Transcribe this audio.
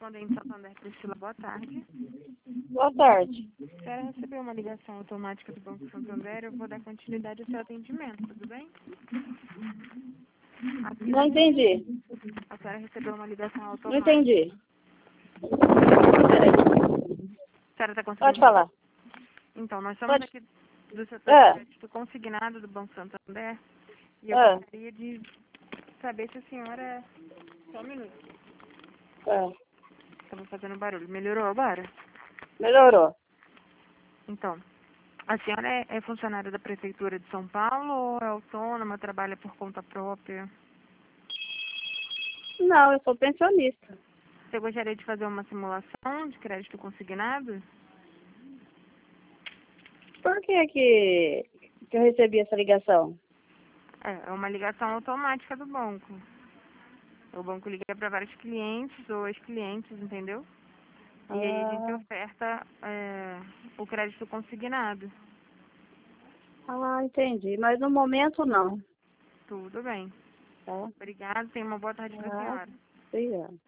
Correspondente Santander Priscila, boa tarde. Boa tarde. A senhora recebeu uma ligação automática do Banco Santander, eu vou dar continuidade ao seu atendimento, tudo bem? Não entendi. A senhora recebeu uma ligação Não automática. entendi. Peraí. A senhora está conseguindo? Pode falar. Então, nós somos Pode. aqui do setor Ah. de crédito consignado do Banco Santander e eu Ah. gostaria de saber se a senhora... Só um minuto, estava fazendo barulho. Melhorou agora? Melhorou. Então, a senhora é funcionária da Prefeitura de São Paulo ou é autônoma, trabalha por conta própria? Não, eu sou pensionista. Você gostaria de fazer uma simulação de crédito consignado? Por que eu recebi essa ligação? É uma ligação automática do banco. O banco liga para vários clientes ou ex-clientes, entendeu? E aí a gente oferta o crédito consignado. Entendi. Mas no momento não. Tudo bem. Tá? Obrigada, tenha uma boa tarde para a senhora. Obrigada.